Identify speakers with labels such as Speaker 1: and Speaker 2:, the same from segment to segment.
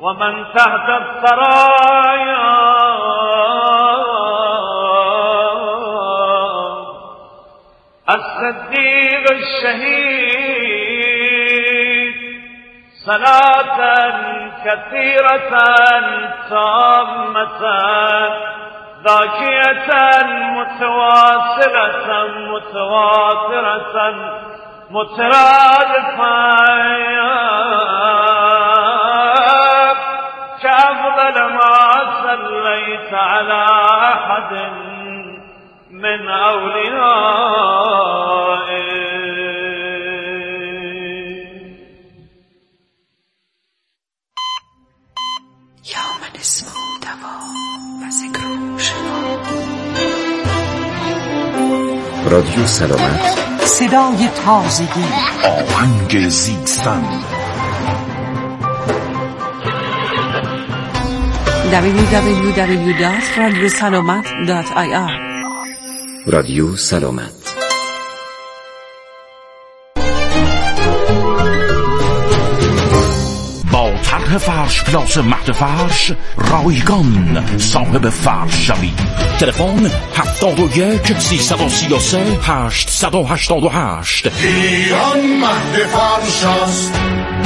Speaker 1: ومن تحت الثرايا الصديق الشهيد صلاة كثيرة تامة ذاكية متواصلة متواترة مترادفة كأفضل ما صليت على أحد من أوليائك.
Speaker 2: یوم اسمه دوا و ذکره شفا.
Speaker 3: رادیو سلامت،
Speaker 2: صدای تازگی،
Speaker 3: آهنگ زیستن.
Speaker 2: www.radiosalamat.ir
Speaker 3: رادیو سلامت.
Speaker 4: با طرح فرش پلاس مهد فرش رایگان صاحب فرش شوید. تلفن 71 333 888.
Speaker 5: ایران مهد فرش است.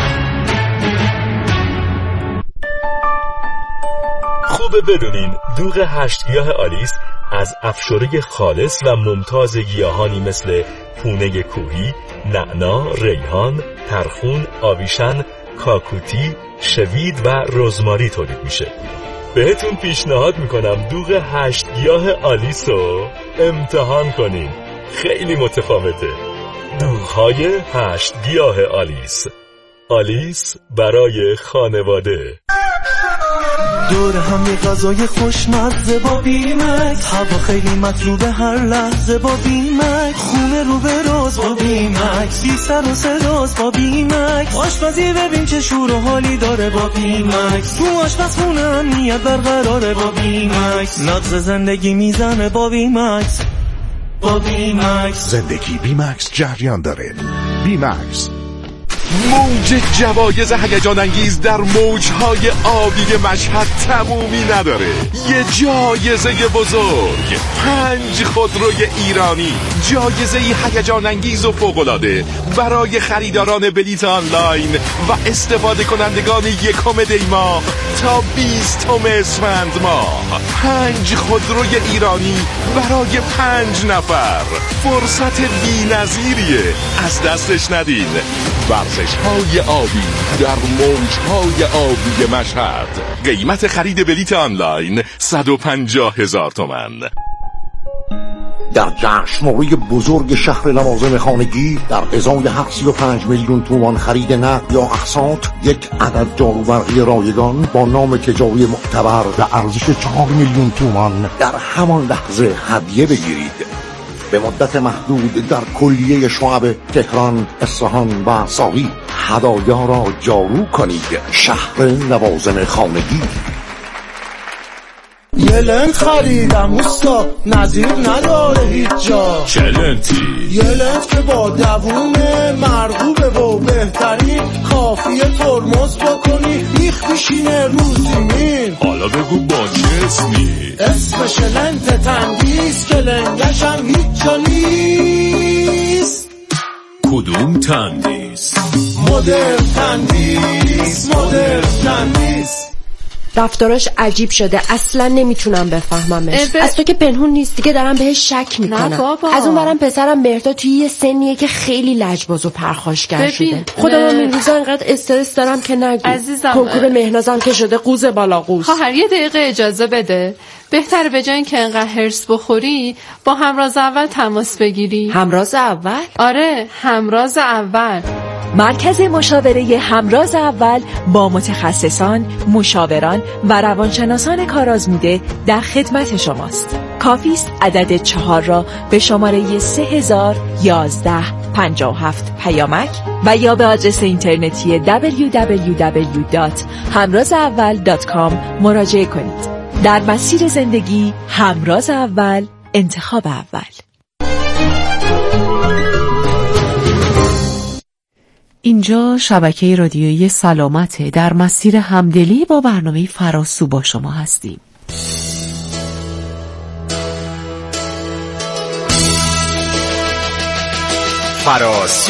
Speaker 6: خوبه بدونین دوغ 8 گیاه آلیس از افشوره خالص و ممتاز گیاهانی مثل پونه کوهی، نعنا، ریحان، ترخون، آویشن، کاکوتی، شوید و رزماری تولید میشه. بهتون پیشنهاد میکنم دوغ 8 گیاه آلیس رو امتحان کنین. خیلی متفاوته. دوغ‌های 8 گیاه آلیس. آلیس برای خانواده.
Speaker 7: دور هم یه غذای خوشمزه با بیمکس، هوا خیلی مطلوبه هر لحظه با بیمکس، خونه رو به راز با بیمکس، بی سر و صداست با بیمکس، آشپزی ببین چه شور و حالی داره با بیمکس، تو آشپزخونه امنیت برقراره با بیمکس، نبض زندگی میزنه با بیمکس. با بیمکس
Speaker 5: زندگی بیمکس جریان داره. بیمکس
Speaker 8: موج جوایز هیجان انگیز در موجهای آبی مشهد تمومی نداره. یه جایزه بزرگ، 5 خودروی ایرانی، جایزه هیجان انگیز و فوق‌العاده برای خریداران بلیط آنلاین و استفاده کنندگان 1 دی ماه تا 20 اسفند ماه. 5 خودروی ایرانی برای 5 نفر. فرصت بی‌نظیریه، از دستش ندین. ورزش‌های آبی در موج‌های آبی مشهد. قیمت خرید بلیط آنلاین 150,000 تومان.
Speaker 5: در جشنواره بزرگ شهر لوازم خانگی در ازای 735 میلیون تومان خرید نقد یا اقساط، 1 عدد جاروبرقی رایگان با نام تجاری معتبر به ارزش 4 میلیون تومان در همان لحظه هدیه بگیرید. به مدت محدود در کلیه شعب تهران، اصفهان و ساری هدایا را جارو کنید. شهر لوازم خانگی.
Speaker 7: یه لنت خریدم اوستا، نظیر نداره هیچ جا.
Speaker 4: چه لنتی؟
Speaker 7: یه لنت که با دوومه، مرغوبه و بهترین، کافیه ترمز بکنی بیخ میشینه رو زمین.
Speaker 4: حالا بگو با چه اسمی؟
Speaker 7: اسمش لنت تندیس که لنگش هم هیچ جا نیست.
Speaker 4: کدوم تندیس؟
Speaker 7: مدرن تندیس، مدرن تندیس.
Speaker 9: رفتاراش عجیب شده، اصلا نمیتونم بفهممش. از تو که پنهون نیست دیگه، دارم بهش شک میکنم. از اون برم پسرم مهرداد توی یه سنیه که خیلی لجباز و پرخاشگر شده. خودم این روزا انقدر استرس دارم که نگو.
Speaker 10: عزیزم
Speaker 9: کنکور مهنازم که شده قوز بالا قوز.
Speaker 10: خواهر یه دقیقه اجازه بده. بهتره به جای اینکه انقدر هرس بخوری با همراز اول تماس بگیری.
Speaker 9: همراز اول؟
Speaker 10: آره، همراز اول.
Speaker 11: مرکز مشاوره همراز اول با متخصصان، مشاوران و روانشناسان کارآزموده در خدمت شماست. کافی است عدد 4 را به شماره 301157 پیامک و یا به آدرس اینترنتی www.hamrazaawal.com مراجعه کنید. در مسیر زندگی همراز اول، انتخاب اول.
Speaker 2: اینجا شبکه رادیویی سلامت. در مسیر همدلی با برنامه فراسو با شما هستیم.
Speaker 3: فراسو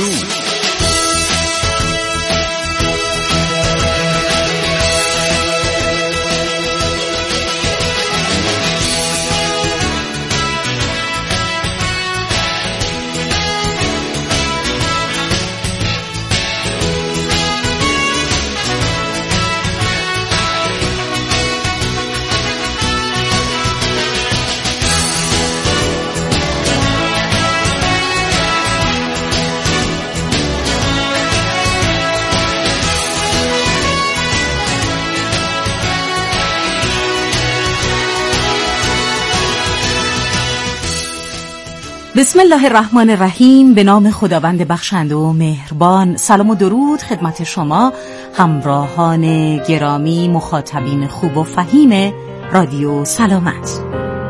Speaker 12: بسم الله الرحمن الرحیم. به نام خداوند بخشنده و مهربان. سلام و درود خدمت شما همراهان گرامی، مخاطبین خوب و فهیم رادیو سلامت.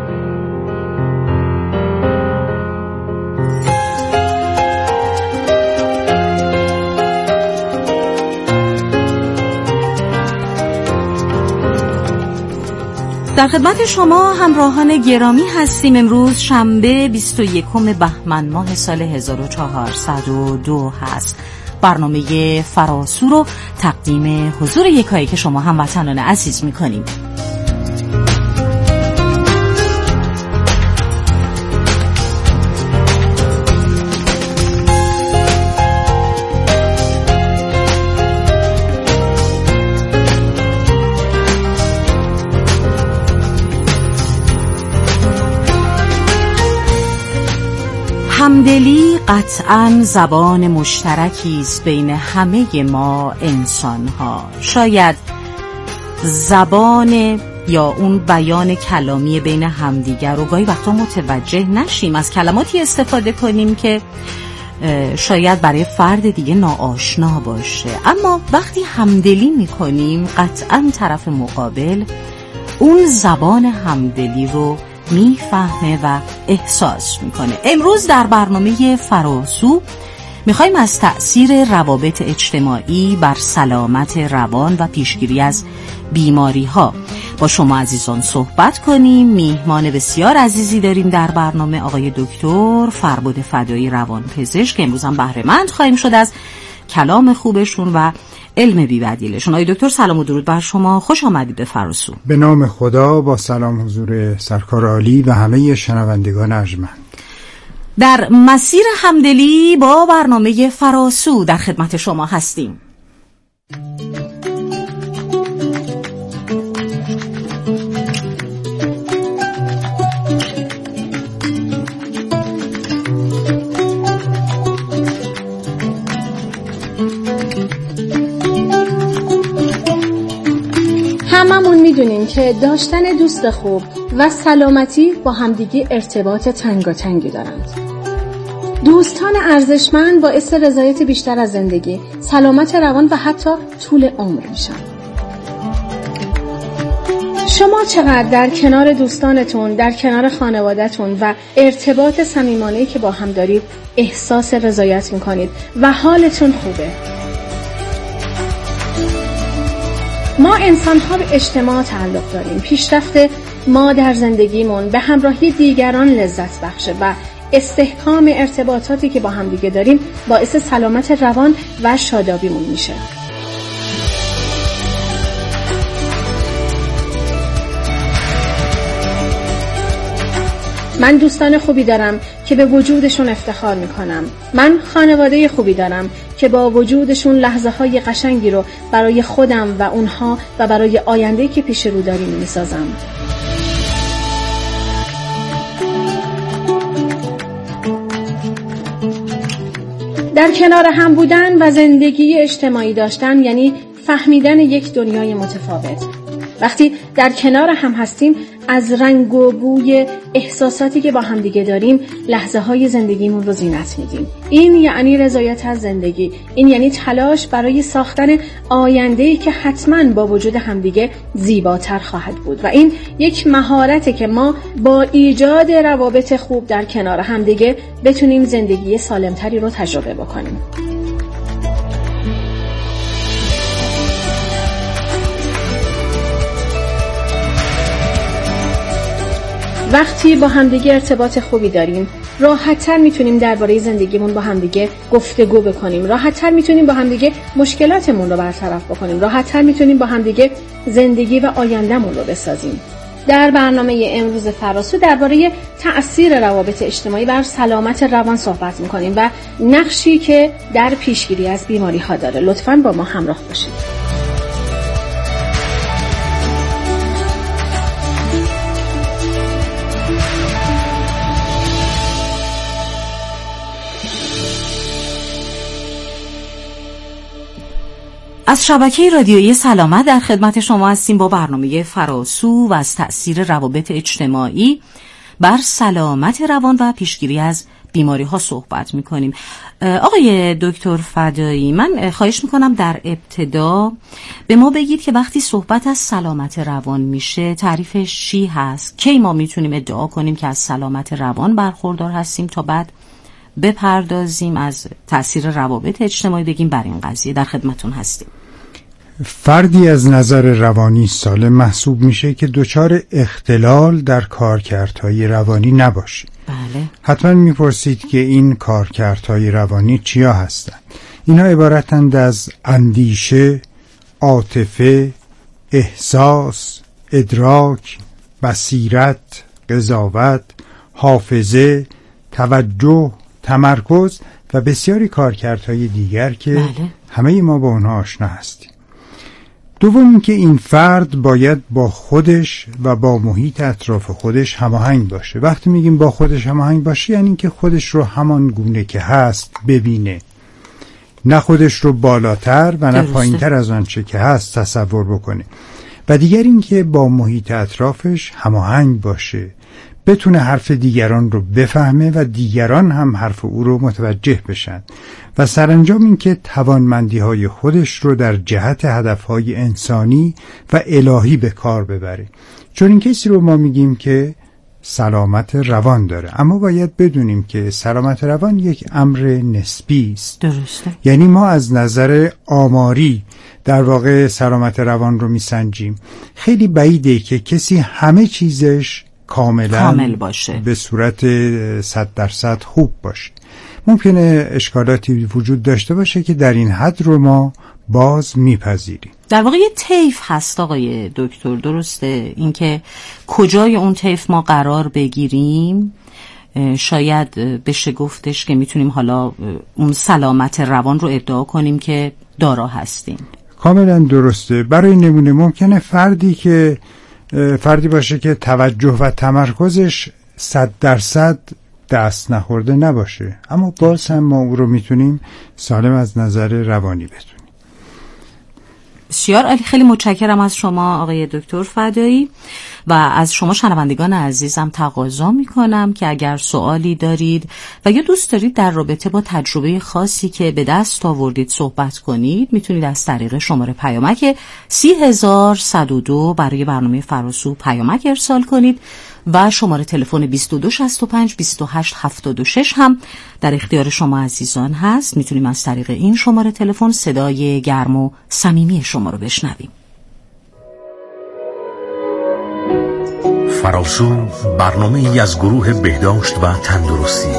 Speaker 12: در خدمت شما همراهان گرامی هستیم. امروز شنبه 21 بهمن ماه سال 1402 هست. برنامه فراسو رو تقدیم حضور یکایی که شما هموطنان عزیز می‌کنیم. همدلی قطعاً زبان مشترکی است بین همه ما انسان‌ها. شاید زبان یا اون بیان کلامی بین همدیگر رو گاهی وقتا متوجه نشیم، از کلماتی استفاده کنیم که شاید برای فرد دیگه ناآشنا باشه، اما وقتی همدلی می‌کنیم قطعاً طرف مقابل اون زبان همدلی رو میفهمه و احساس میکنه. امروز در برنامه فراسو میخوایم از تأثیر روابط اجتماعی بر سلامت روان و پیشگیری از بیماری ها با شما عزیزان صحبت کنیم. میهمان بسیار عزیزی داریم در برنامه، آقای دکتر فربد فدایی، روانپزشک، که امروز هم بهره مند خواهیم شد از کلام خوبشون و علم بی‌بدیلشون. آقای دکتر سلام و درود بر شما، خوش آمدید به فراسو.
Speaker 13: به نام خدا، با سلام حضور سرکار عالی و همه شنوندگان ارجمند.
Speaker 12: در مسیر همدلی با برنامه فراسو در خدمت شما هستیم.
Speaker 14: هممون میدونیم که داشتن دوست خوب و سلامتی با همدیگه ارتباط تنگاتنگی دارند. دوستان ارزشمند باعث رضایت بیشتر از زندگی، سلامت روان و حتی طول عمر میشن. شما چقدر در کنار دوستانتون، در کنار خانواده‌تون و ارتباط صمیمانه‌ای که با هم دارید احساس رضایت میکنید و حالتون خوبه؟ ما انسان‌ها به اجتماع تعلق داریم. پیشرفت ما در زندگیمون به همراهی دیگران لذت بخشه و استحکام ارتباطاتی که با هم دیگه داریم باعث سلامت روان و شادابیمون میشه. من دوستان خوبی دارم که به وجودشون افتخار میکنم. من خانواده خوبی دارم که با وجودشون لحظه های قشنگی رو برای خودم و اونها و برای آینده‌ای که پیش رو داریم میسازم. در کنار هم بودن و زندگی اجتماعی داشتن یعنی فهمیدن یک دنیای متفاوت. وقتی در کنار هم هستیم از رنگ و بوی احساساتی که با هم دیگه داریم لحظه های زندگیمون رو زینت میدیم. این یعنی رضایت از زندگی، این یعنی تلاش برای ساختن آینده‌ای که حتماً با وجود همدیگه زیباتر خواهد بود و این یک مهارته که ما با ایجاد روابط خوب در کنار همدیگه بتونیم زندگی سالمتری رو تجربه بکنیم. وقتی با همدیگه ارتباط خوبی داریم، راحت‌تر میتونیم درباره زندگیمون با همدیگه گفتگو بکنیم، راحت‌تر میتونیم با همدیگه مشکلاتمون رو برطرف بکنیم، راحت‌تر میتونیم با همدیگه زندگی و آیندهمون رو بسازیم. در برنامه امروز فراسو درباره تأثیر روابط اجتماعی بر سلامت روان صحبت می‌کنیم و نقشی که در پیشگیری از بیماری‌ها داره. لطفاً با ما همراه باشید.
Speaker 12: از شبکه رادیویی سلامت در خدمت شما هستیم با برنامه فراسو و از تأثیر روابط اجتماعی بر سلامت روان و پیشگیری از بیماری ها صحبت میکنیم. آقای دکتر فدایی، من خواهش میکنم در ابتدا به ما بگید که وقتی صحبت از سلامت روان میشه تعریفش چی هست؟ کی ما میتونیم ادعا کنیم که از سلامت روان برخوردار هستیم تا بعد بپردازیم از تأثیر روابط اجتماعی بگیم بر این قضیه. در خدمتون هستیم.
Speaker 13: فردی از نظر روانی سالم محسوب میشه که دچار اختلال در کارکردهای روانی نباشه.
Speaker 12: بله.
Speaker 13: حتما میپرسید که این کارکردهای روانی چیا هستند؟ اینا عبارتند از اندیشه، عاطفه، احساس، ادراک، بصیرت، قضاوت، حافظه، توجه، تمرکز و بسیاری کارکردهای دیگر که
Speaker 12: بله.
Speaker 13: همه ما با اونها آشنا هستیم. دوم اینکه این فرد باید با خودش و با محیط اطراف خودش هماهنگ باشه. وقتی میگیم با خودش هماهنگ باشه یعنی اینکه خودش رو همان گونه که هست ببینه، نه خودش رو بالاتر و نه پایینتر از آنچه که هست تصور بکنه. و دیگر اینکه با محیط اطرافش هماهنگ باشه، بتونه حرف دیگران رو بفهمه و دیگران هم حرف او رو متوجه بشن و سرانجام اینکه توانمندی‌های خودش رو در جهت هدف‌های انسانی و الهی به کار ببره. چون این کسی رو ما میگیم که سلامت روان داره، اما باید بدونیم که سلامت روان یک امر نسبی است.
Speaker 12: درسته.
Speaker 13: یعنی ما از نظر آماری در واقع سلامت روان رو میسنجیم. خیلی بعیده که کسی همه چیزش کامل
Speaker 12: باشه،
Speaker 13: به صورت 100% خوب باشه. ممکنه اشکالاتی وجود داشته باشه که در این حد رو ما باز میپذیریم.
Speaker 12: در واقع یه طیف هست آقای دکتر، درسته؟ اینکه کجای اون طیف ما قرار بگیریم شاید بشه گفتش که میتونیم حالا اون سلامت روان رو ادعا کنیم که دارا هستیم.
Speaker 13: کاملا درسته. برای نمونه ممکنه فردی باشه که توجه و تمرکزش 100% دست نخورده نباشه، اما باز هم ما او رو میتونیم سالم از نظر روانی بدونیم.
Speaker 12: بسیار عالی، خیلی متشکرم از شما آقای دکتر فدایی و از شما شنوندگان عزیزم تقاضا میکنم که اگر سوالی دارید و یا دوست دارید در رابطه با تجربه خاصی که به دست آوردید صحبت کنید، میتونید از طریق شماره پیامک 30102 برای برنامه فراسو پیامک ارسال کنید و شماره تلفن 2265 2876 هم در اختیار شما عزیزان هست. میتونیم از طریق این شماره تلفن صدای گرم و صمیمی شما رو بشنویم.
Speaker 5: فراسو برنامه‌ای از گروه بهداشت و تندرستی.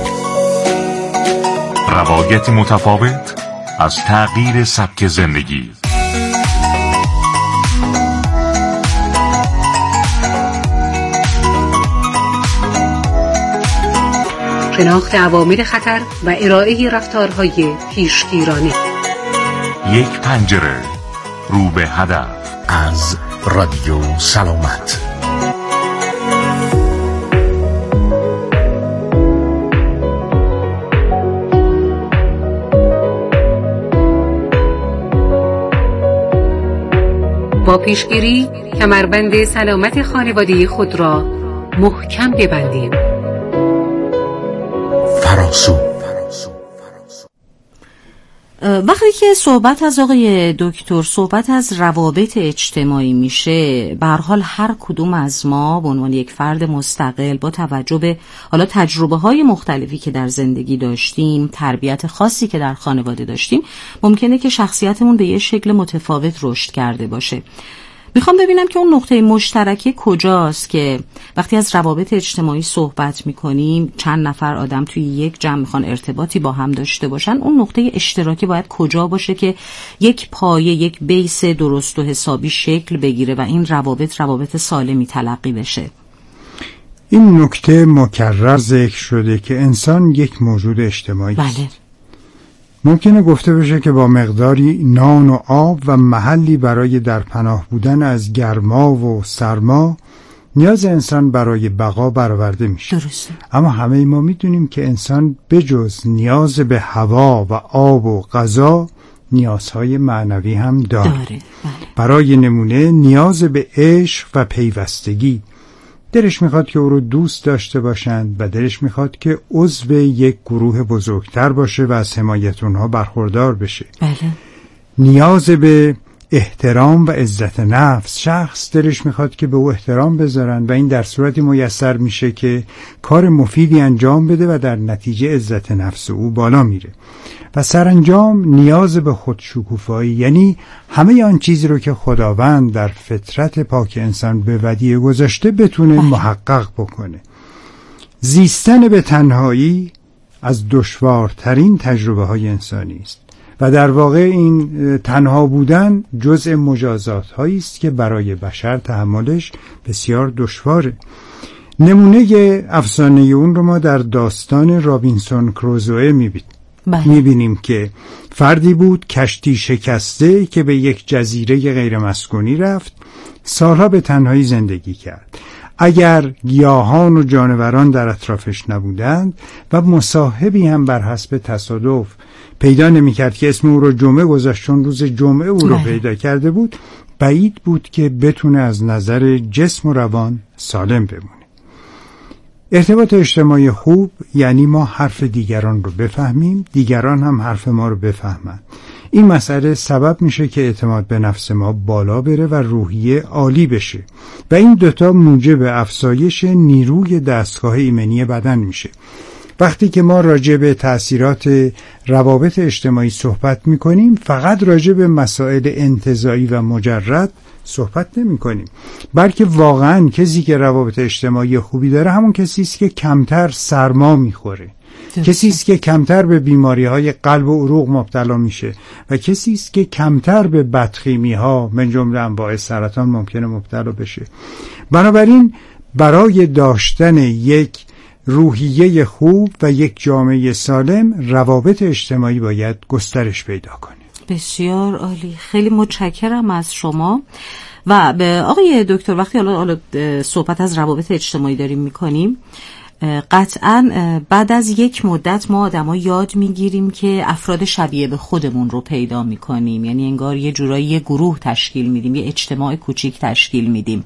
Speaker 4: روایت متفاوت از تغییر سبک زندگی.
Speaker 15: شناخت عوامل خطر و ارائه رفتارهای پیشگیرانه.
Speaker 4: یک پنجره رو به هدف
Speaker 5: از رادیو سلامت.
Speaker 15: با پیشگیری کمربند سلامت خانواده خود را محکم ببندیم.
Speaker 5: فراسو.
Speaker 12: وقتی که صحبت از آقای دکتر صحبت از روابط اجتماعی میشه، به هر حال هر کدوم از ما به عنوان یک فرد مستقل با توجه به حالا تجربه های مختلفی که در زندگی داشتیم، تربیت خاصی که در خانواده داشتیم، ممکنه که شخصیتمون به یه شکل متفاوت رشد کرده باشه. میخوام ببینم که اون نقطه مشترکی کجاست که وقتی از روابط اجتماعی صحبت میکنیم، چند نفر آدم توی یک جمع میخوان ارتباطی با هم داشته باشن، اون نقطه اشتراکی باید کجا باشه که یک پایه، یک بیس درست و حسابی شکل بگیره و این روابط سالمی تلقی بشه.
Speaker 13: این نکته مکرر ذکر شده که انسان یک موجود اجتماعی است.
Speaker 12: بله.
Speaker 13: ممکنه گفته بشه که با مقداری نان و آب و محلی برای در پناه بودن از گرما و سرما نیاز انسان برای بقا برآورده میشه.
Speaker 12: درسته.
Speaker 13: اما همه ما میدونیم که انسان بجز نیاز به هوا و آب و غذا نیازهای معنوی هم داره.
Speaker 12: بله.
Speaker 13: برای نمونه نیاز به عشق و پیوستگی. دلش میخواد که او رو دوست داشته باشند و دلش میخواد که عضو یک گروه بزرگتر باشه و از حمایت اونها برخوردار بشه.
Speaker 12: بله.
Speaker 13: نیاز به احترام و عزت نفس. شخص دلش میخواد که به او احترام بذارن و این در صورتی میسر میشه که کار مفیدی انجام بده و در نتیجه عزت نفس او بالا میره. و سرانجام نیاز به خودشکوفایی، یعنی همه آن چیزی رو که خداوند در فطرت پاک انسان به ودیعه گذاشته بتونه محقق بکنه. زیستن به تنهایی از دشوارترین تجربه های انسانی است و در واقع این تنها بودن جزء مجازات هایی است که برای بشر تحملش بسیار دشواره. نمونه افسانه اون رو ما در داستان رابینسون کروزوئه میبینیم که فردی بود کشتی شکسته که به یک جزیره غیر مسکونی رفت، سالها به تنهایی زندگی کرد. اگر گیاهان و جانوران در اطرافش نبودند و مصاحبی هم بر حسب تصادف پیدا نمی‌کرد که اسم او رو جمعه گذاشت چون روز جمعه او رو پیدا کرده بود، بعید بود که بتونه از نظر جسم و روان سالم بمونه. ارتباط اجتماعی خوب یعنی ما حرف دیگران رو بفهمیم، دیگران هم حرف ما رو بفهمند. این مسئله سبب میشه که اعتماد به نفس ما بالا بره و روحیه عالی بشه و این دوتا موجب افزایش نیروی دستگاه ایمنی بدن میشه. وقتی که ما راجع به تأثیرات روابط اجتماعی صحبت میکنیم، فقط راجع به مسائل انتزاعی و مجرد صحبت نمی کنیم، بلکه واقعا کسی که روابط اجتماعی خوبی داره همون کسی است که کمتر سرما میخوره، کسی است که کمتر به بیماری‌های قلب و عروق مبتلا میشه و کسی است که کمتر به بدخیمی‌ها من جمله انواع سرطان ممکنه مبتلا بشه. بنابراین برای داشتن یک روحیه خوب و یک جامعه سالم، روابط اجتماعی باید گسترش پیدا کنه.
Speaker 12: بسیار عالی، خیلی متشکرم از شما. و به آقای دکتر، وقتی حالا صحبت از روابط اجتماعی داریم میکنیم، قطعاً بعد از یک مدت ما آدم‌ها یاد میگیریم که افراد شبیه به خودمون رو پیدا میکنیم، یعنی انگار یه جورایی یه گروه تشکیل میدیم، یه اجتماع کوچیک تشکیل میدیم.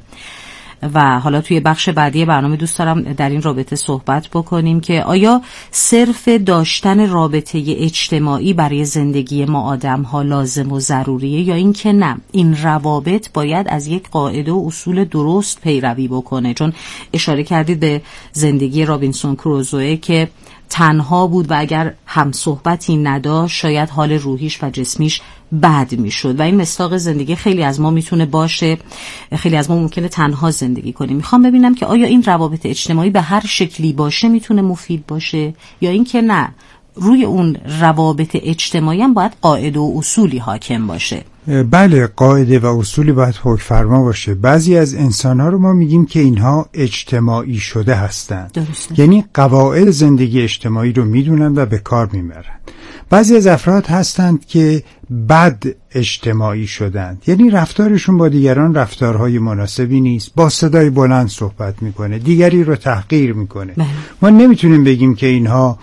Speaker 12: و حالا توی بخش بعدی برنامه دوست دارم در این رابطه صحبت بکنیم که آیا صرف داشتن رابطه اجتماعی برای زندگی ما آدم ها لازم و ضروریه یا این که نه، این روابط باید از یک قاعده و اصول درست پیروی بکنه؟ چون اشاره کردید به زندگی رابینسون کروزوئه که تنها بود و اگر هم صحبتی نداشت شاید حال روحیش و جسمیش بد میشد و این مصداق زندگی خیلی از ما میتونه باشه. خیلی از ما ممکنه تنها زندگی کنیم. میخوام ببینم که آیا این روابط اجتماعی به هر شکلی باشه میتونه مفید باشه یا این که نه، روی اون روابط اجتماعی هم باید قاعده و اصولی حاکم باشه؟
Speaker 13: بله، قاعده و اصولی باید حکم فرما باشه. بعضی از انسان‌ها رو ما میگیم که اینها اجتماعی شده هستند.
Speaker 12: درسته.
Speaker 13: یعنی قواعد زندگی اجتماعی رو میدونن و به کار میبرن. بعضی از افراد هستند که بد اجتماعی شدند، یعنی رفتارشون با دیگران رفتارهای مناسبی نیست، با صدای بلند صحبت میکنه، دیگری رو تحقیر میکنه. ما نمیتونیم بگیم که اینها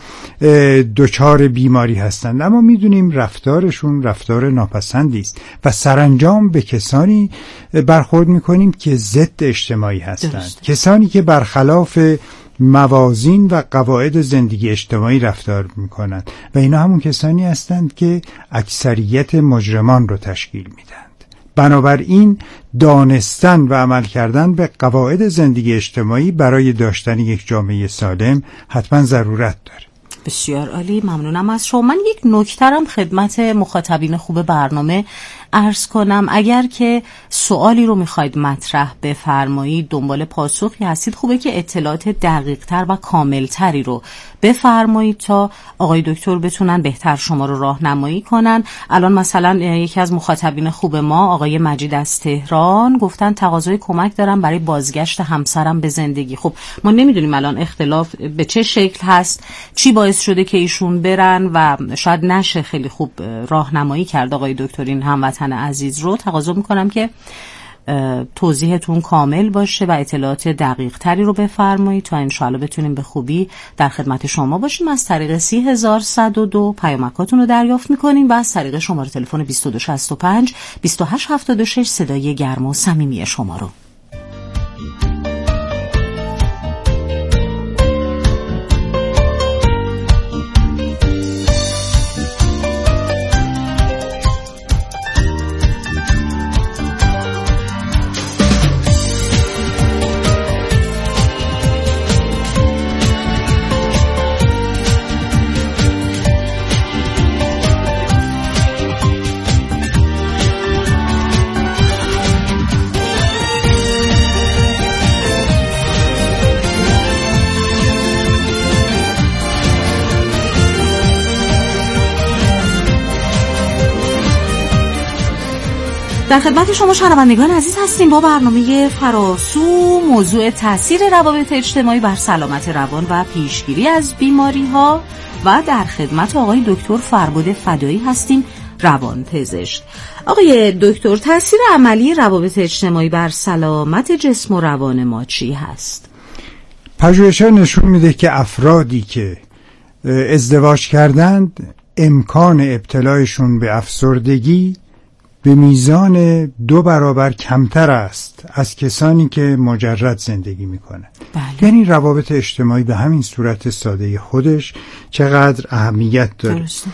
Speaker 13: دچار بیماری هستند، اما میدونیم رفتارشون رفتار ناپسندی است و سرانجام به کسانی برخورد میکنیم که ضد اجتماعی هستند، کسانی که برخلاف موازین و قواعد زندگی اجتماعی رفتار میکنند و اینا همون کسانی هستند که اکثریت مجرمان رو تشکیل میدند. بنابراین دانستن و عمل کردن به قواعد زندگی اجتماعی برای داشتن یک جامعه سالم حتما ضرورت داره.
Speaker 12: بسیار عالی، ممنونم از شما. من یک نکته‌ام خدمت مخاطبین خوب برنامه عرض کنم اگر که سوالی رو میخواید مطرح بفرمایید، دنبال پاسخی هستید، خوبه که اطلاعات دقیق تر و کامل تری رو بفرمایید تا آقای دکتر بتونن بهتر شما رو راهنمایی کنن. الان مثلا یکی از مخاطبین خوب ما آقای مجید از تهران گفتن تقاضای کمک دارم برای بازگشت همسرم به زندگی. خب ما نمیدونیم الان اختلاف به چه شکل هست، چی باعث شده که ایشون برن و شاید نشه خیلی خوب راهنمایی کرد آقای دکتر این هموطن عزیز رو. تقاضا میکنم که توضیحتون کامل باشه و اطلاعات دقیق تری رو بفرمایید تا انشاءالله بتونیم به خوبی در خدمت شما باشیم. از طریق 30102 پیامکاتون رو دریافت میکنیم و از طریق شماره تلفن 2265 2876 صدای گرم و صمیمی شما رو. در خدمت شما شنوندگان عزیز هستیم با برنامه فراسو، موضوع تاثیر روابط اجتماعی بر سلامت روان و پیشگیری از بیماری ها و در خدمت آقای دکتر فربد فدایی هستیم، روانپزشک. آقای دکتر، تاثیر عملی روابط اجتماعی بر سلامت جسم و روان ما چی هست؟
Speaker 13: پژوهش‌ها نشون میده که افرادی که ازدواج کردند امکان ابتلایشون به افسردگی به میزان 2 برابر کمتر است از کسانی که مجرد زندگی میکنند. یعنی روابط اجتماعی به همین صورت ساده خودش چقدر اهمیت داره. درسته.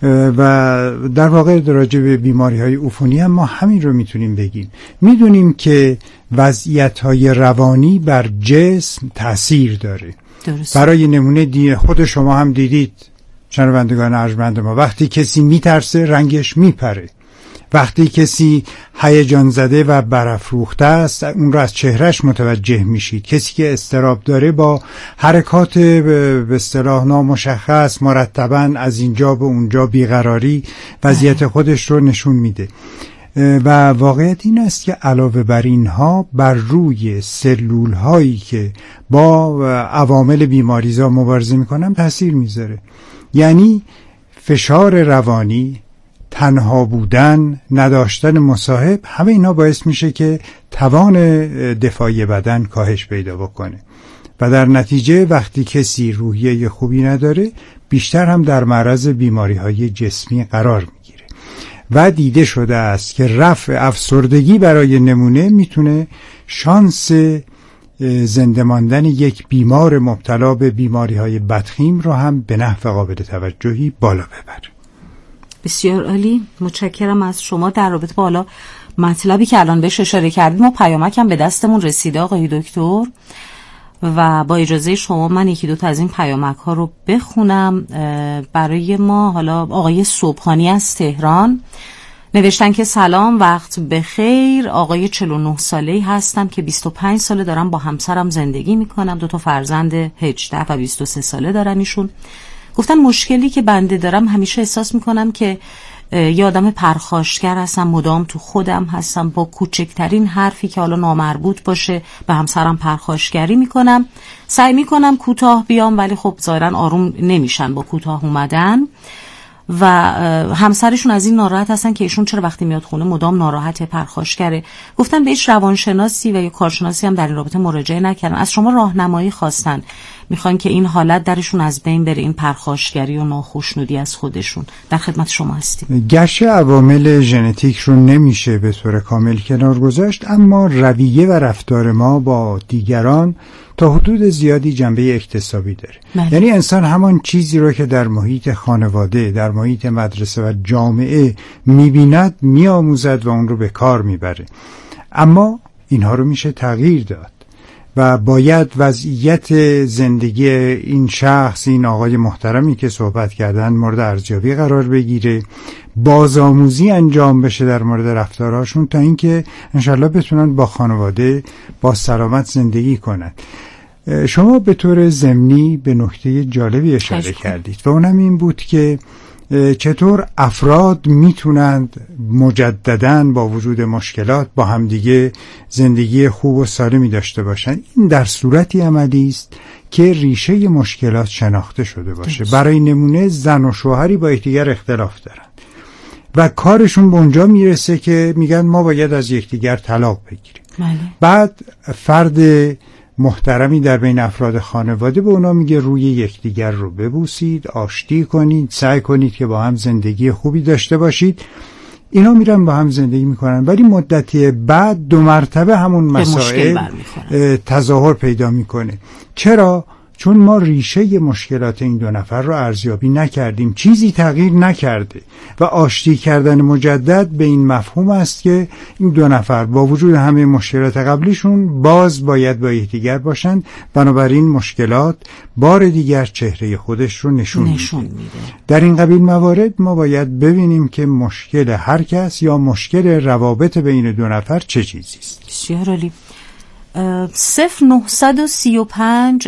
Speaker 13: و در واقع راجع به بیماری‌های عفونی هم ما همین رو میتونیم بگیم. میدونیم که وضعیت‌های روانی بر جسم تأثیر داره. درسته. برای نمونه خود شما هم دیدید شنوندگان ارجمند ما، وقتی کسی میترسه رنگش میپره، وقتی کسی هیجان زده و برافروخته است اون رو از چهرهش متوجه میشید. کسی که اضطراب داره با حرکات به اصطلاح نامشخص مرتباً از اینجا به اونجا بیقراری وضعیت خودش رو نشون میده. و واقعیت این است که علاوه بر اینها بر روی سلول هایی که با عوامل بیماریزا مبارزه میکنن تاثیر میذاره. یعنی فشار روانی، تنها بودن، نداشتن مصاحب، همه اینا باعث میشه که توان دفاعی بدن کاهش پیدا بکنه و در نتیجه وقتی کسی روحیه خوبی نداره بیشتر هم در معرض بیماری‌های جسمی قرار میگیره و دیده شده است که رفع افسردگی برای نمونه میتونه شانس زنده ماندن یک بیمار مبتلا به بیماری‌های بدخیم رو هم به نحو قابل توجهی بالا ببره.
Speaker 12: بسیار عالی، متشکرم از شما. در رابطه با حالا مطلبی که الان بهش اشاره کردید ما پیامک هم به دستمون رسیده آقای دکتر و با اجازه شما من 1-2 تا از این پیامک ها رو بخونم. برای ما حالا آقای صبحانی از تهران نوشتن که سلام، وقت بخیر. آقای 49 ساله‌ای هستم که 25 ساله دارم با همسرم زندگی میکنم. 2 تا فرزند 18 و 23 ساله دارن ایشون. گفتن مشکلی که بنده دارم همیشه احساس میکنم که یه آدم پرخاشگر هستم، مدام تو خودم هستم، با کوچکترین حرفی که حالا نامربوط باشه به همسرم پرخاشگری میکنم. سعی میکنم کوتاه بیام ولی خب ظاهرا آروم نمیشن با کوتاه اومدن و همسرشون از این ناراحت هستن که ایشون چرا وقتی میاد خونه مدام ناراحت، پرخاشگره. گفتن بهش روانشناسی و یا کارشناسی هم در این رابطه مراجعه نکردن. از شما راهنمایی خواستن، میخوان که این حالت درشون از بین بره، این پرخاشگری و ناخوشنودی از خودشون. در خدمت شما هستیم.
Speaker 13: گرچه عوامل ژنتیک رو نمیشه به طور کامل کنار گذاشت، اما رویه و رفتار ما با دیگران تا حدود زیادی جنبه اکتسابی داره. یعنی انسان همان چیزی رو که در محیط خانواده، در محیط مدرسه و جامعه میبیند میآموزد و اون رو به کار میبره. اما اینها رو میشه تغییر داد و باید وضعیت زندگی این شخص، این آقای محترمی که صحبت کردن، مورد ارزیابی قرار بگیره، بازآموزی انجام بشه در مورد رفتارهاشون تا اینکه انشالله بتونن با خانواده با سلامت زندگی کنن. شما به طور ضمنی به نکته جالبی اشاره کردید و اونم این بود که چطور افراد میتونند مجدداً با وجود مشکلات با همدیگه زندگی خوب و سالمی داشته باشند. این در صورتی عملی است که ریشه مشکلات شناخته شده باشه. برای نمونه زن و شوهری با یکدیگر اختلاف دارن و کارشون به اونجا میرسه که میگن ما باید از یکدیگر طلاق بگیریم. بعد فرد محترمی در بین افراد خانواده به اونا میگه روی یکدیگر رو ببوسید، آشتی کنید، سعی کنید که با هم زندگی خوبی داشته باشید. اینا میرن با هم زندگی میکنن، ولی مدتی بعد 2 مرتبه همون مسائل تظاهر پیدا میکنه. چرا؟ چون ما ریشه مشکلات این 2 نفر رو ارزیابی نکردیم، چیزی تغییر نکرده و آشتی کردن مجدد به این مفهوم است که این 2 نفر با وجود همه مشکلات قبلیشون باز باید با یکدیگر باشن. بنابراین مشکلات بار دیگر چهره خودش رو نشون میده. در این قبیل موارد ما باید ببینیم که مشکل هر کس یا مشکل روابط بین 2 نفر چه چیزی است.
Speaker 12: بسیار عالی. 0935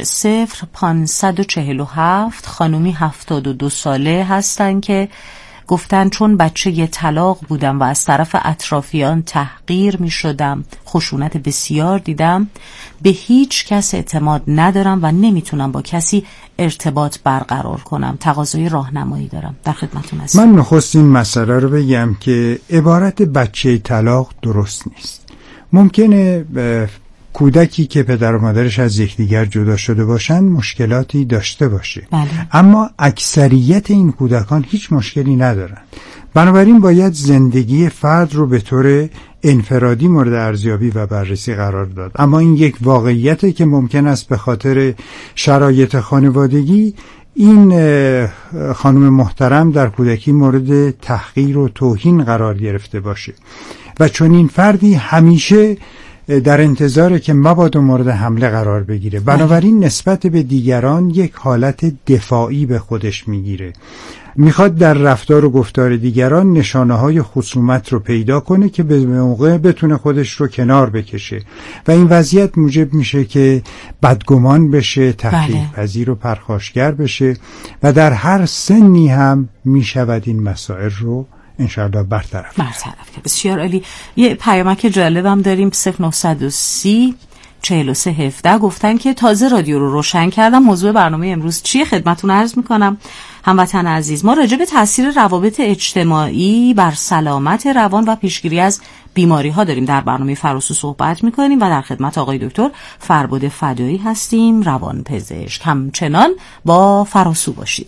Speaker 12: 0547 خانومی 72 ساله هستن که گفتن چون بچه طلاق بودم و از طرف اطرافیان تحقیر می شدم، خشونت بسیار دیدم، به هیچ کس اعتماد ندارم و نمیتونم با کسی ارتباط برقرار کنم. تقاضای راهنمایی دارم. در خدمتتون هستم.
Speaker 13: من نخست این مسئله رو بگم که عبارت بچه طلاق درست نیست. ممکنه کودکی که پدر و مادرش از یکدیگر جدا شده باشن مشکلاتی داشته باشه، اما اکثریت این کودکان هیچ مشکلی ندارن. بنابراین باید زندگی فرد رو به طور انفرادی مورد ارزیابی و بررسی قرار داد. اما این یک واقعیته که ممکن است به خاطر شرایط خانوادگی این خانم محترم در کودکی مورد تحقیر و توهین قرار گرفته باشه و چون این فردی همیشه در انتظاره که مبادا مورد حمله قرار بگیره. بنابراین نسبت به دیگران یک حالت دفاعی به خودش میگیره، میخواد در رفتار و گفتار دیگران نشانه های خصومت رو پیدا کنه که به موقع بتونه خودش رو کنار بکشه و این وضعیت موجب میشه که بدگمان بشه، تحقیر پذیر و پرخاشگر بشه و در هر سنی هم میشود این مسائل رو انشاءالله برطرف کرد.
Speaker 12: بسیار عالی. یه پیامک جالبم داریم. 0930 4317 گفتن که تازه رادیو رو روشن کردم. موضوع برنامه امروز چیه؟ خدمتتون عرض میکنم. هموطن عزیز، ما راجع به تاثیر روابط اجتماعی بر سلامت روان و پیشگیری از بیماری ها داریم در برنامه فراسو صحبت میکنیم و در خدمت آقای دکتر فربد فدایی هستیم، روانپزشک. همچنان با فراسو باشید.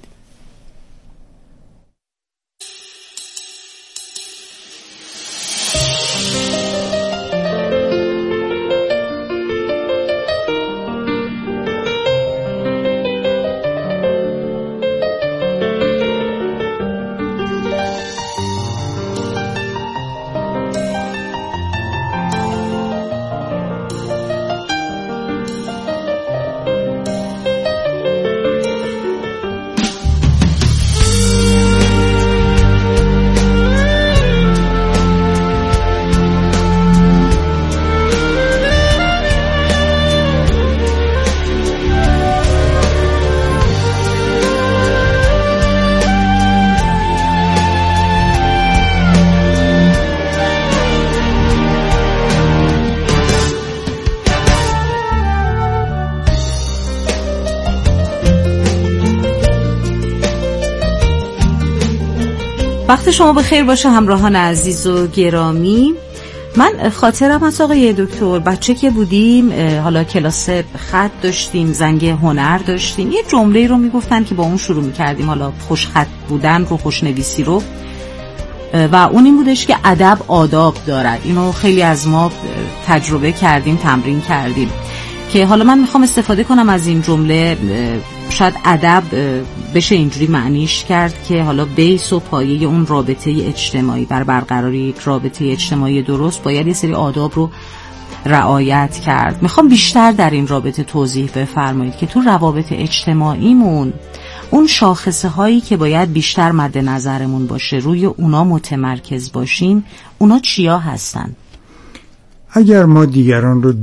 Speaker 12: وقت شما بخیر باشه همراهان عزیز و گرامی. من خاطرم از آقای دکتر بچه که بودیم، حالا کلاس خط داشتیم، زنگ هنر داشتیم، یه جمله رو میگفتن که با اون شروع میکردیم، حالا خوش خط بودن رو، خوش نویسی رو، و اون این بودش که ادب آداب دارد. اینو خیلی از ما تجربه کردیم، تمرین کردیم، که حالا من میخوام استفاده کنم از این جمله. شاید ادب بشه اینجوری معنیش کرد که حالا بیس و پایه اون رابطه اجتماعی، بر برقراری یک رابطه اجتماعی درست باید یه سری آداب رو رعایت کرد. میخوام بیشتر در این رابطه توضیح بفرمایید که تو روابط اجتماعیمون اون شاخصه هایی که باید بیشتر مد نظرمون باشه، روی اونا متمرکز باشیم، اونا چیا هستن؟
Speaker 13: اگر ما دیگران رو